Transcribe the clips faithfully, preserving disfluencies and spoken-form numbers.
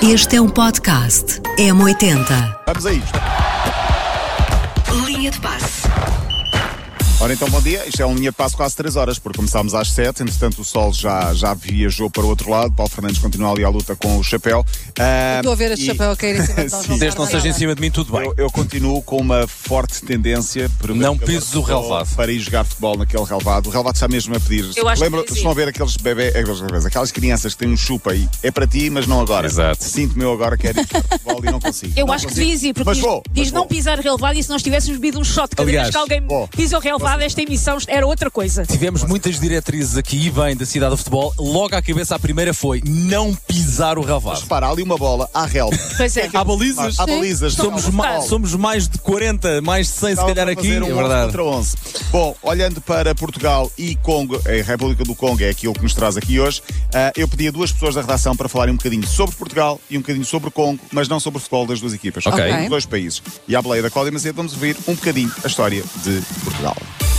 Este é um podcast M oitenta. Vamos a isto. Linha de passe. Ora então, bom dia. Isto é um linha de passo quase três horas, porque começámos às sete. Entretanto, o sol já, já viajou para o outro lado. Paulo Fernandes continua ali à luta com o chapéu. Uh, Estou a ver este e... chapéu a cair em cima de nós. Desde não seja em cima de mim, tudo bem. Eu, eu continuo com uma forte tendência para Não pises o relvado. para ir jogar futebol naquele relvado. O relvado está mesmo a pedir. Eu acho Lembra, que sim. estão a ver aqueles bebés, aquelas crianças que têm um chupa aí. É para ti, mas não agora. Exato. Sinto-me eu agora quero ir jogar futebol e não consigo. Eu Não acho que consigo. devias ir, porque Mas diz, vou, diz mas não vou. pisar relevado, e se nós tivéssemos bebido um shot cada Aliás, vez que alguém vou. pisa o relevado, esta emissão era outra coisa. Tivemos muitas diretrizes aqui e bem da cidade do futebol. Logo à cabeça, a primeira foi não pisar o Mas relvado. repara, há ali uma bola à relva. Pois é. Há balizas. Há balizas. Somos, Não, ma- não. somos mais de quarenta, mais de cem se Estava calhar para aqui. fazer um É onze verdade. contra onze. Bom, olhando para Portugal e Congo, a República do Congo é aquilo que nos traz aqui hoje, ah, eu pedi a duas pessoas da redação para falarem um bocadinho sobre Portugal e um bocadinho sobre o Congo, mas não sobre o futebol das duas equipas. Ok. Dos dois países. E à boleia da Cláudia Macedo vamos ouvir um bocadinho a história de Portugal.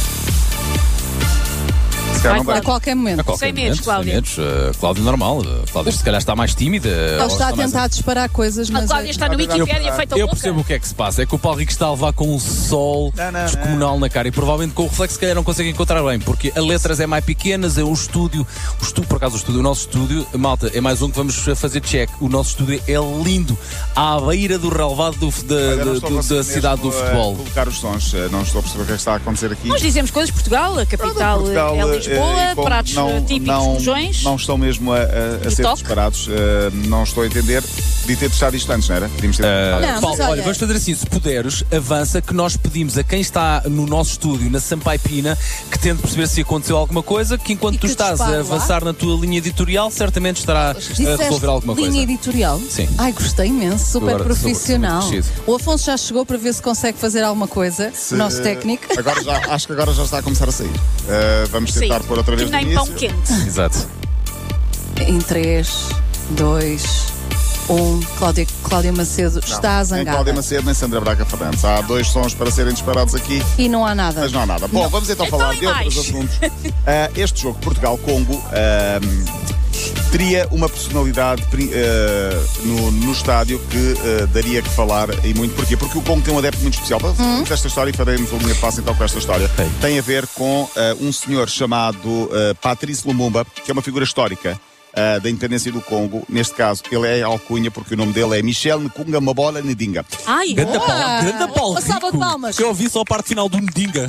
Se calhar não Vai, vai- A qualquer momento. A qualquer Sem medos, momento, Cláudia. sem medos. Uh, Cláudia normal. Uh, Cláudia se calhar está mais tímida. Ele ou está a mais- tentar disparar coisas, A mas. Cláudia está no Eu- Wikipédia feita Eu louca. percebo o que é que se passa. É que o Paulo Rico está a levar com um sol Não, não, descomunal na cara e provavelmente com o reflexo se calhar não consegue encontrar bem, porque a letras é mais pequenas, é um estúdio, o estúdio, por acaso o estúdio, o nosso estúdio, malta, é mais um que vamos fazer check. O nosso estúdio é lindo, à beira do relevado do- da, Olha, não da- estou a do- conseguir da cidade do mesmo, ah, futebol. colocar os sons, ah, não estou a perceber o que é que está a acontecer aqui. Nós dizemos coisas, Portugal, a capital Portugal, é eh, Lisboa, e como pratos não, típicos, não, rojões. não estão mesmo a, a- a E ser toque? disparados. Eh, não estou a entender. Podia ter testado isto antes, não era? Podíamos ter testado. Não, mas Paulo, olha, olha- vamos fazer assim, se puderes, avança, que nós pedimos a quem está no nosso estúdio, na Sampaio Pina, que tente perceber se aconteceu alguma coisa, que enquanto E tu que estás dispare a avançar na tua linha editorial, certamente estará a Disseste resolver alguma linha coisa. editorial? Sim. Ai, gostei imenso, super Agora sou- sou profissional. muito crescido. O Afonso já chegou para ver se consegue fazer alguma coisa. Se- O nosso técnico. Agora já, acho que agora já está a começar a sair. Eh, vamos tentar Sim. pôr outra vez Que no nem pão início. quente. Exato. Em três, dois, um. Cláudia, Cláudia Macedo está Nem zangada. Cláudia Macedo, nem Sandra Braga Fernandes. Há dois sons para serem disparados aqui, E não há nada. mas não há nada. Bom, vamos então, Então falar e de outros mais? assuntos. Eh, este jogo, Portugal-Congo, eh, teria uma personalidade pri- eh, no, no estádio que eh, daria que falar e muito. Porquê? Porque o Congo tem um adepto muito especial. Para falarmos desta história, e faremos uma linha de passe então com esta história. Sim. Tem a ver com eh, um senhor chamado eh, Patrice Lumumba, que é uma figura histórica eh, da independência do Congo. Neste caso, ele é alcunha porque o nome dele é Michel Nkunga Mabola Ndinga. Ai, Grande Boa! Paulo, grande Paulo Uma salva de Rico, palmas. que eu ouvi só a parte final do Ndinga.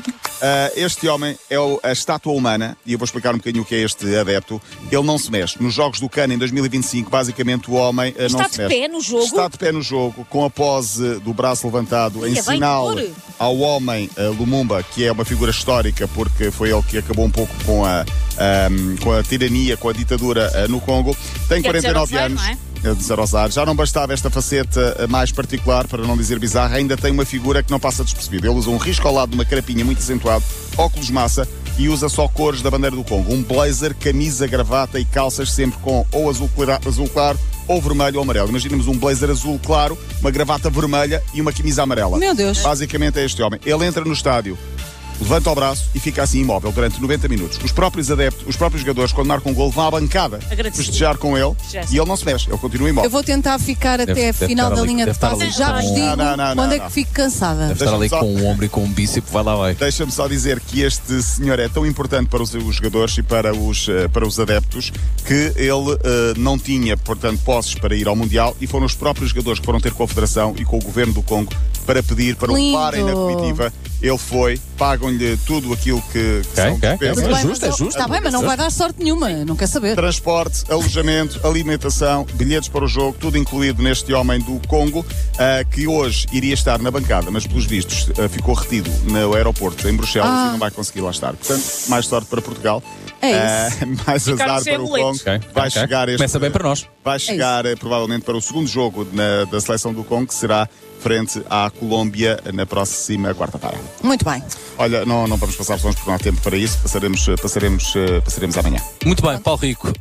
Uh, este homem é o- a estátua humana, e eu vou explicar um bocadinho o que é este adepto. Ele não se mexe. Nos Jogos do Cano, em dois mil e vinte e cinco, basicamente o homem uh, Está não se de mexe. pé no jogo? Está de pé no jogo, com a pose do braço levantado, em Olha, bem sinal cor. ao homem uh, Lumumba, que é uma figura histórica, porque foi ele que acabou um pouco com a, um, com a tirania, com a ditadura uh, no Congo. Tem Quer quarenta e nove dizer, anos. não é? É de zero aos ares. Já não bastava esta faceta eh, mais particular, para não dizer bizarra, ainda tem uma figura que não passa despercebida. Ele usa um risco ao lado de uma carapinha muito acentuado, óculos massa, e usa só cores da bandeira do Congo. Um blazer, camisa, gravata e calças sempre com ou azul, clara, azul claro ou vermelho ou amarelo. Imaginemos um blazer azul claro, uma gravata vermelha e uma camisa amarela. Meu Deus. Basicamente é este homem. Ele entra no estádio, levanta o braço e fica assim imóvel durante noventa minutos. Os próprios adeptos, os próprios jogadores, quando marcam um gol, vão à bancada Agradecido. festejar com ele Festejar-se. e ele não se mexe, ele continua imóvel. Eu vou tentar ficar até Deve- a deve final estar da ali- linha deve de estar passe. ali Já com- vos digo Não, não, não, quando não, é não. que fico cansada. Deve estar ali Deixa-me só- com um ombro e com um bíceps, vai lá, vai. Deixa-me só dizer que este senhor é tão importante para os, os jogadores e para os, eh, para os adeptos que ele eh, não tinha, portanto, posses para ir ao Mundial, e foram os próprios jogadores que foram ter com a Federação e com o Governo do Congo para pedir para o Lindo. levarem na comitiva. Ele foi, pagam-lhe tudo aquilo que, que Ok, são ok, despesas. ok. Tudo bem, justo, mas- é justo. Está bem, mas não vai dar sorte nenhuma. Não quer saber. Transporte, alojamento, alimentação, bilhetes para o jogo, tudo incluído neste homem do Congo, ah, que hoje iria estar na bancada, mas pelos vistos ah, ficou retido no aeroporto em Bruxelas Ah. e não vai conseguir lá estar. Portanto, mais sorte para Portugal. É Ah, mais Ficaram azar sem para o boletos. Congo. Ok, Vai ok. chegar este, Começa bem para nós. Vai chegar eh, provavelmente para o segundo jogo na- da seleção do Congo, que será frente à Colômbia na próxima quarta-feira. Muito bem. Olha, não, não vamos passar opções porque não há tempo para isso. Passaremos, eh, passaremos, eh, passaremos amanhã. Muito bem, Paulo Rico.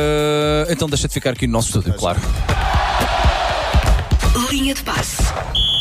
Uh, então deixa de ficar aqui no nosso estúdio, claro. Linha de passe.